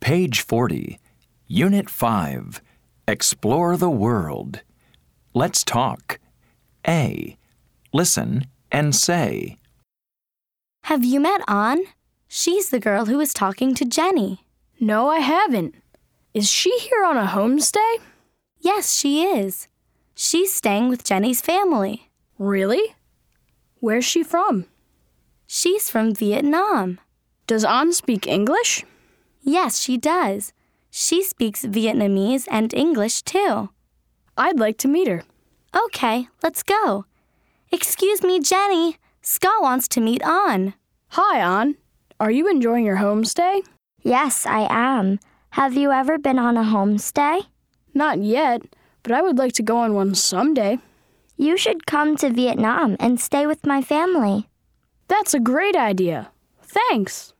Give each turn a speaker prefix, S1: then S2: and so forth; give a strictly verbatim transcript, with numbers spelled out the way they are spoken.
S1: Page forty, Unit five, Explore the World. Let's talk. A. Listen and say.
S2: Have you met Ann? She's the girl who was talking to Jenny.
S3: No, I haven't. Is she here on a homestay?
S2: Yes, she is. She's staying with Jenny's family.
S3: Really? Where's she from?
S2: She's from Vietnam.
S3: Does Ann speak English?
S2: Yes, she does. She speaks Vietnamese and English, too.
S3: I'd like to meet her.
S2: Okay, let's go. Excuse me, Jenny. Scott wants to meet Ann.
S3: Hi, Ann. Are you enjoying your homestay?
S4: Yes, I am. Have you ever been on a homestay?
S3: Not yet, but I would like to go on one someday.
S4: You should come to Vietnam and stay with my family.
S3: That's a great idea. Thanks.